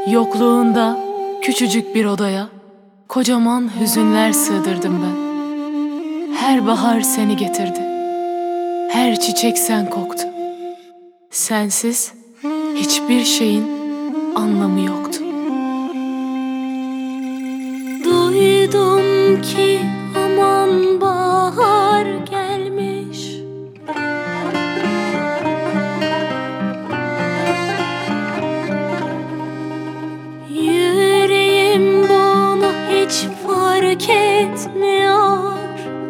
Yokluğunda küçücük bir odaya kocaman hüzünler sığdırdım ben. Her bahar seni getirdi, her çiçek sen koktu. Sensiz hiçbir şeyin anlamı yoktu. Duydum ki aman bahar gelmiş, yüreğim bunu hiç fark etmiyor.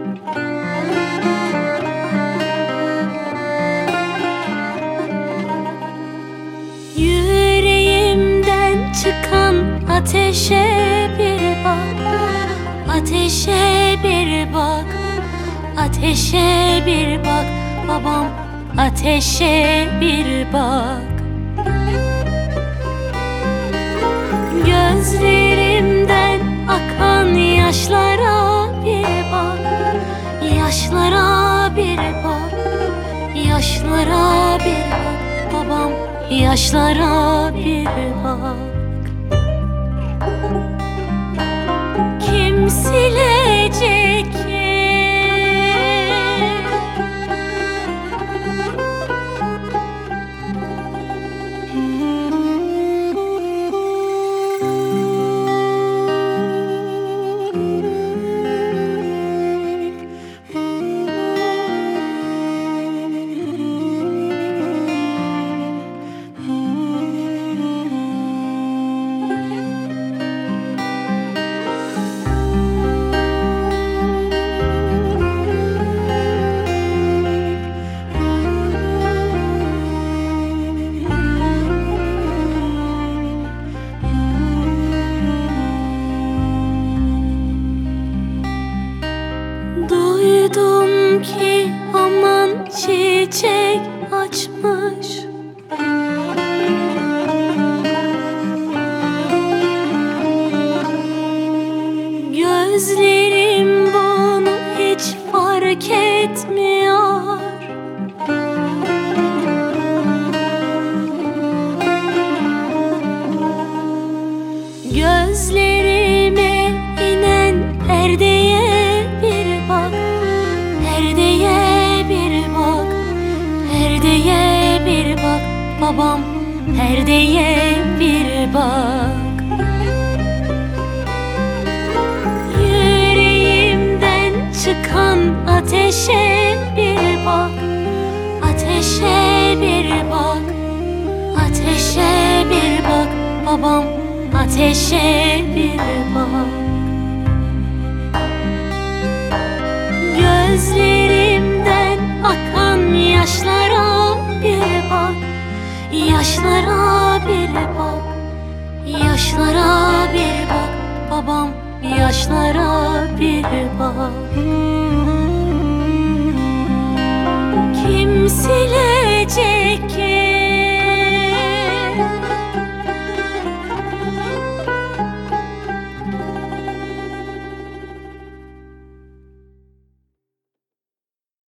Yüreğimden çıkan ateşe bir bak, ateşe bir bak, ateşe bir bak babam, ateşe bir bak. Gözlerimden akan yaşlara bir bak, yaşlara bir bak, yaşlara bir bak babam, yaşlara bir bak. Kim silecek ki? Duydum ki aman çiçek açmış, gözlerim bunu hiç fark etmiyor. Gözlerime inen perdeye bir bak, perdeye bir bak, perdeye bir bak babam, perdeye bir bak. Yüreğimden çıkan ateşe bir bak, ateşe bir bak, ateşe bir bak babam, ateşe bir bak. Gözlerimden akan yaşlara bir bak, yaşlara bir bak, yaşlara bir bak babam, yaşlara bir bak. Kim silecek